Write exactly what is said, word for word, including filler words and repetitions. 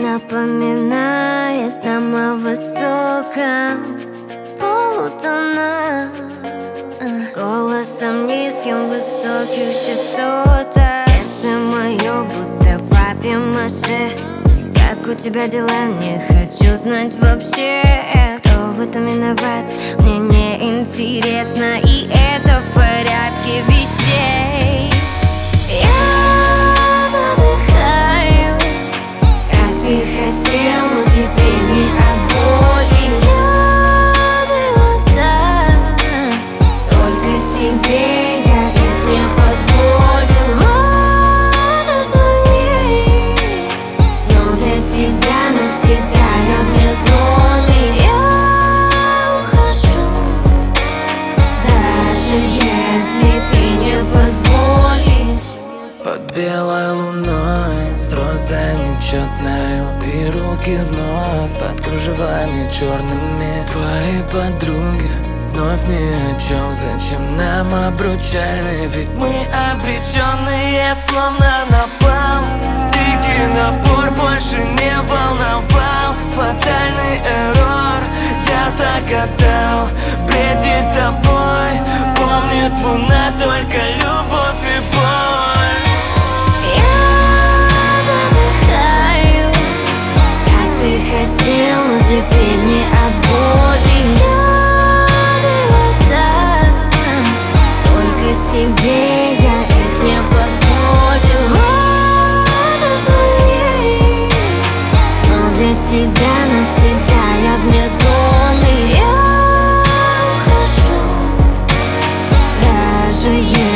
напоминает нам о высоком полутона, голосом низким в высоких частотах. Сердце мое будто папье-маше. Как у тебя дела, не хочу знать вообще. Кто в этом виноват, мне не интересно, и это в порядке вещей. Я задыхаюсь, как ты хотел, но теперь не от боли. Слезы вода, только себе я их не позволю. Можешь звонить, но для тебя навсегда я вне зоны. Я ухожу, даже если ты не позволишь. Под белой луной, с розой нечетною, и руки вновь под кружевами черными. Твои подруги вновь ни о чем. Зачем нам обручальные? Ведь мы обреченные, словно напал. Дикий напор больше не волновал. Фатальный эррор я загадал. Бредит тобой, помнит луна только любовь и боль. Хотел, но теперь не от боли. Слезы вода, только себе я их не позволю. Можешь звонить, но для тебя навсегда я вне зоны. Я ухожу, даже если